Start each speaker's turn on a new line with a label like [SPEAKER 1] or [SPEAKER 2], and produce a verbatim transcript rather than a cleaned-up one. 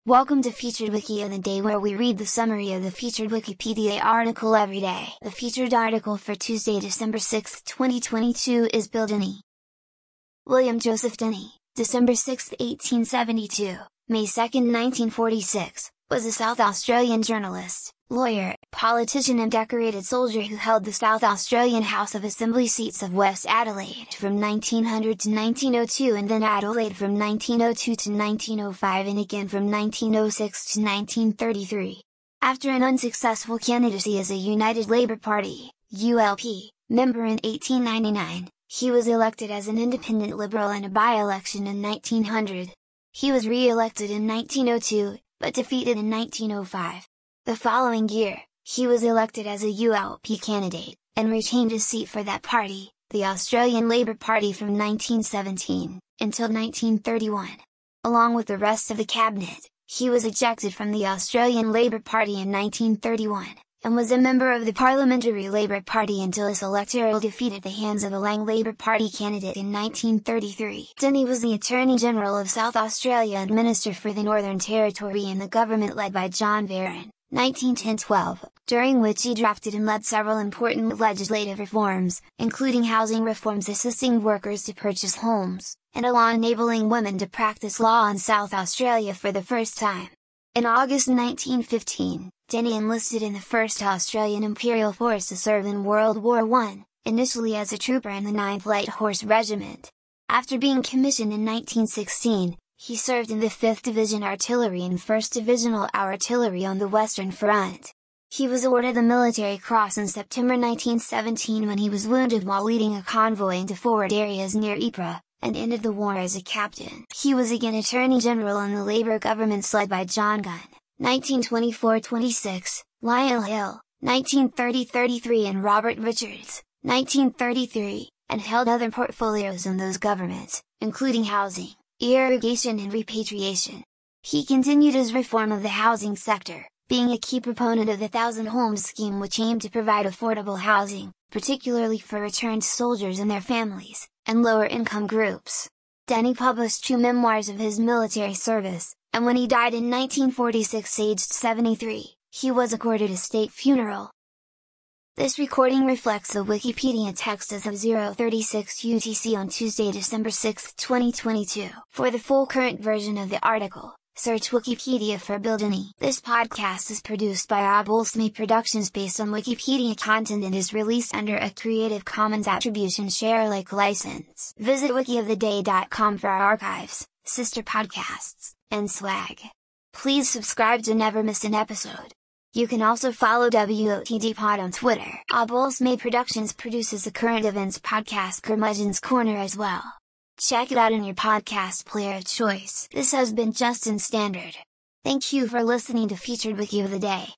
[SPEAKER 1] Welcome to Featured Wiki of the Day, where we read the summary of the featured Wikipedia article every day. The featured article for Tuesday, December sixth, twenty twenty-two is Bill Denny. William Joseph Denny, December sixth, eighteen seventy-two, May second, nineteen forty-six, was a South Australian journalist, lawyer, politician and decorated soldier who held the South Australian House of Assembly seats of West Adelaide from nineteen hundred to nineteen oh two and then Adelaide from nineteen oh two to nineteen oh five and again from nineteen oh six to nineteen thirty-three. After an unsuccessful candidacy as a United Labour Party, U L P, member in eighteen ninety-nine, he was elected as an independent Liberal in a by-election in nineteen hundred. He was re-elected in nineteen oh two, but defeated in nineteen oh five. The following year, he was elected as a U L P candidate, and retained his seat for that party, the Australian Labor Party, from nineteen seventeen, until nineteen thirty-one. Along with the rest of the cabinet, he was ejected from the Australian Labor Party in nineteen thirty-one, and was a member of the Parliamentary Labor Party until his electoral defeat at the hands of a Lang Labor Party candidate in nineteen thirty-three. Denny was the Attorney General of South Australia and Minister for the Northern Territory in the government led by John Barron, nineteen ten to twelve, during which he drafted and led several important legislative reforms, including housing reforms assisting workers to purchase homes, and a law enabling women to practice law in South Australia for the first time. In August nineteen fifteen, Denny enlisted in the first Australian Imperial Force to serve in World War One, initially as a trooper in the ninth Light Horse Regiment. After being commissioned in nineteen sixteen, he served in the fifth Division Artillery and first Divisional Artillery on the Western Front. He was awarded the Military Cross in September nineteen seventeen when he was wounded while leading a convoy into forward areas near Ypres, and ended the war as a captain. He was again Attorney General in the Labour governments led by John Gunn, nineteen twenty-four to twenty-six, Lionel Hill, nineteen thirty to thirty-three and Robert Richards, nineteen thirty-three, and held other portfolios in those governments, including housing, irrigation and repatriation. He continued his reform of the housing sector, being a key proponent of the Thousand Homes scheme, which aimed to provide affordable housing, particularly for returned soldiers and their families, and lower-income groups. Denny published two memoirs of his military service, and when he died in nineteen forty-six aged seventy-three, he was accorded a state funeral. This recording reflects the Wikipedia text as of zero thirty-six U T C on Tuesday, December sixth, twenty twenty-two. For the full current version of the article, search Wikipedia for Bill Denny. This podcast is produced by Obulsme Productions based on Wikipedia content and is released under a Creative Commons Attribution Share Alike license. Visit wiki of the day dot com for our archives, sister podcasts, and swag. Please subscribe to never miss an episode. You can also follow W O T D Pod on Twitter. Obulsme Productions produces the current events podcast Curmudgeon's Corner as well. Check it out in your podcast player of choice. This has been Justin Standard. Thank you for listening to Featured Wiki of the Day.